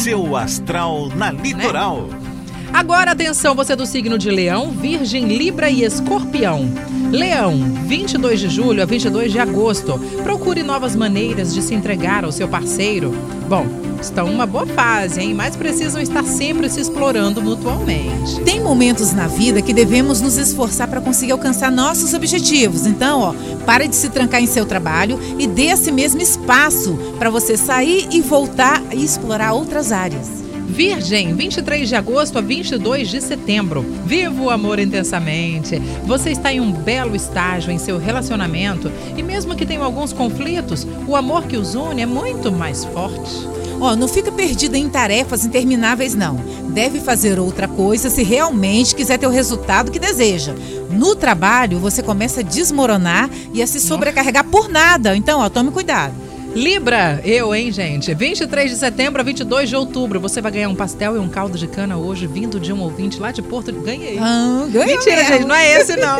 seu astral na Litoral. Agora atenção, você do signo de Leão, Virgem, Libra e Escorpião. Leão, 22 de julho a 22 de agosto. Procure novas maneiras de se entregar ao seu parceiro. Bom, estão numa boa fase, hein? Mas precisam estar sempre se explorando mutuamente. Tem momentos na vida que devemos nos esforçar para conseguir alcançar nossos objetivos. Então, pare de se trancar em seu trabalho e dê a si mesmo espaço para você sair e voltar e explorar outras áreas. Virgem, 23 de agosto a 22 de setembro. Viva o amor intensamente. Você está em um belo estágio em seu relacionamento e mesmo que tenham alguns conflitos, o amor que os une é muito mais forte. Não fica perdida em tarefas intermináveis, não. Deve fazer outra coisa se realmente quiser ter o resultado que deseja. No trabalho, você começa a desmoronar e a se sobrecarregar por nada. Então, tome cuidado. Libra, gente, 23 de setembro a 22 de outubro, você vai ganhar um pastel e um caldo de cana hoje, vindo de um ouvinte lá de Porto. Ganhei. Mentira, gente, não é esse não.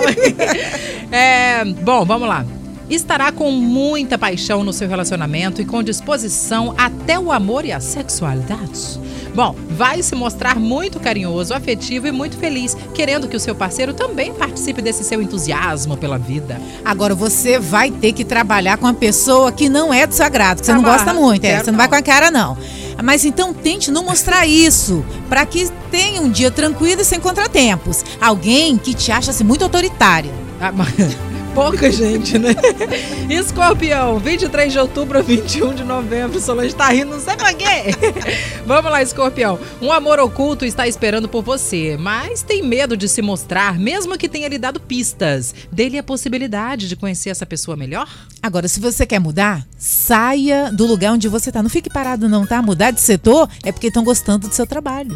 Bom, vamos lá. Estará com muita paixão no seu relacionamento e com disposição até o amor e a sexualidade. Bom, vai se mostrar muito carinhoso, afetivo e muito feliz, querendo que o seu parceiro também participe desse seu entusiasmo pela vida. Agora você vai ter que trabalhar com uma pessoa que não é do seu agrado, que você não gosta muito, você não vai com a cara não. Mas então tente não mostrar isso, para que tenha um dia tranquilo e sem contratempos. Alguém que te acha assim, muito autoritária. Pouca gente, né? Escorpião, 23 de outubro a 21 de novembro. Solange tá rindo, não sei pra quê. Vamos lá, Escorpião. Um amor oculto está esperando por você, mas tem medo de se mostrar, mesmo que tenha lhe dado pistas. Dê-lhe a possibilidade de conhecer essa pessoa melhor. Agora, se você quer mudar, saia do lugar onde você tá. Não fique parado não, tá? Mudar de setor é porque estão gostando do seu trabalho.